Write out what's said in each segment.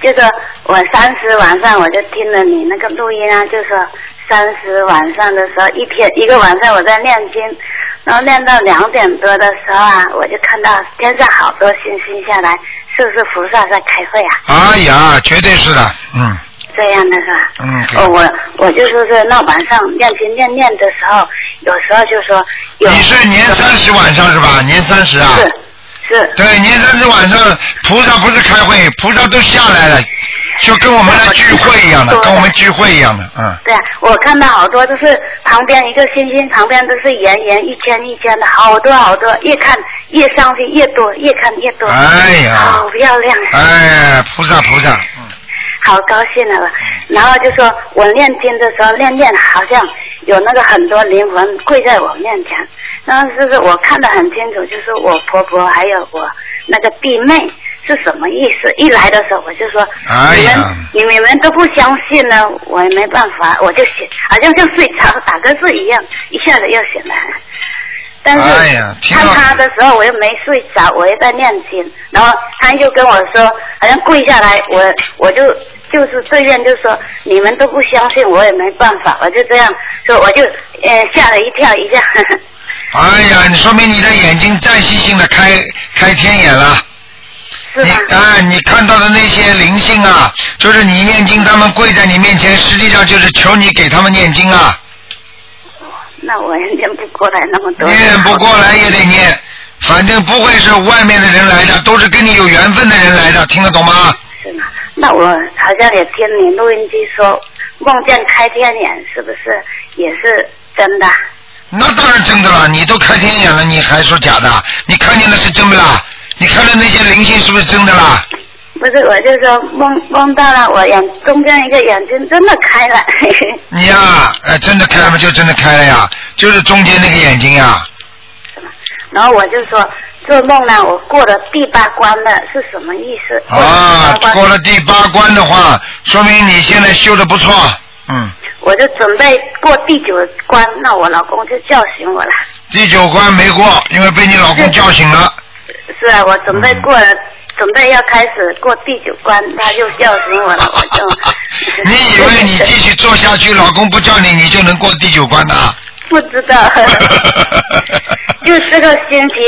就是我30晚上我就听了你那个录音啊，就说30晚上的时候，一个晚上我在念经，然后念到2点多的时候啊，我就看到天上好多星星下来，是不是菩萨在开会啊？ 哎呀，绝对是的， 这样的是吧？我就是说那晚上念经念的时候，有时候就说你是年30晚上是吧？年30啊？ 是。 对，年30晚上，菩萨不是开会，菩萨都下来了，就跟我们来聚会一样的，跟我们聚会一样的， 对啊，我看到好多都是旁边一个星星，旁边都是圆圆一圈一圈的，好多，越看越上去越多，越看越多。 哎呀， 好漂亮。 哎，菩萨。 好高兴了，然后就说我念经的时候念好像有那个很多灵魂跪在我面前，然后就是我看得很清楚，就是我婆婆还有我那个弟妹是什么意思。一来的时候我就说，你们都不相信呢，我也没办法，我就醒，好像就睡着打个睡一样，一下子又醒来了。但是看他的时候我又没睡着，我又在念经，然后他就跟我说好像跪下来，我就是对面就说你们都不相信，我也没办法，我就这样说，我就吓了一跳一下。 哎呀，你说明你的眼睛暂时性的开天眼了。你看到的那些灵性啊，就是你念经他们跪在你面前，实际上就是求你给他们念经啊。 那我也念不过来那么多。 念不过来也得念，反正不会是外面的人来的，都是跟你有缘分的人来的，听得懂吗？ 是吗？那我好像也听你录音机说梦见开天眼，是不是也是真的？ 那当然真的了，你都开天眼了，你还说假的？你看见的是真不啦？你看到那些灵性是不是真的啦？ 不是，我就说梦到了，我中间一个眼睛真的开了。 你呀，真的开了吗？就真的开了呀，就是中间那个眼睛呀。 然后我就说做梦呢，我过了第8关了，是什么意思？ 过了第8关的话，说明你现在修得不错。 我就准备过第9关，那我老公就叫醒我了。 第9关没过，因为被你老公叫醒了。 是啊，我准备过了。准备要开始过第9关，他就叫醒我了，我就。 你以为你继续做下去，老公不叫你，你就能过第9关的？ 不知道。就这个星期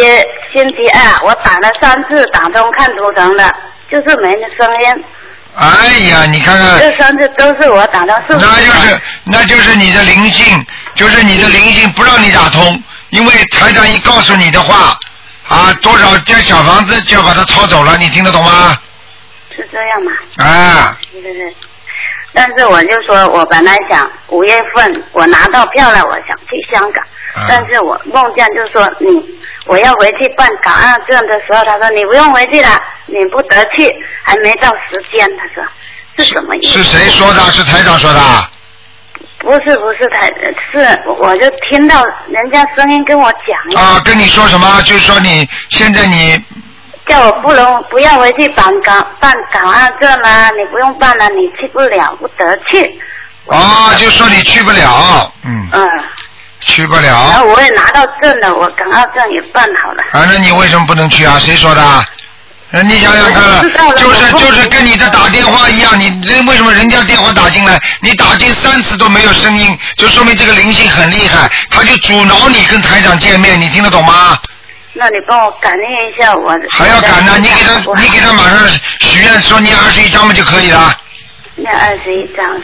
2，我打了3次打通看图腾的，就是没声音。 哎呀，你看看。 这3次都是我打到4次。 那就是你的灵性，就是你的灵性不让你打通，因为台长一告诉你的话。多少间小房子就要把它抄走了，你听得懂吗？ 是这样吗？对。但是我就说，我本来想5月份我拿到票了，我想去香港，但是我梦见就说我要回去办港澳证的时候，他说你不用回去了，你不得去，还没到时间，他说是什么意思？ 是谁说的？是台长说的？ 不是是我就听到人家声音跟我讲呀。 跟你说什么？就是说你现在叫我不要回去办港澳证了，你不用办了，你去不了，不得去。 就说你去不了。去不了。然后我也拿到证了，我港澳证也办好了。 那你为什么不能去啊？谁说的？你想想看，就是跟你的打电话一样，为什么人家电话打进来，你打进3次都没有声音，就说明这个灵性很厉害，他就阻挠你跟台长见面，你听得懂吗？ 那你帮我感应一下我。 还要感呢？你给他马上许愿说念21张嘛就可以了。 念21张。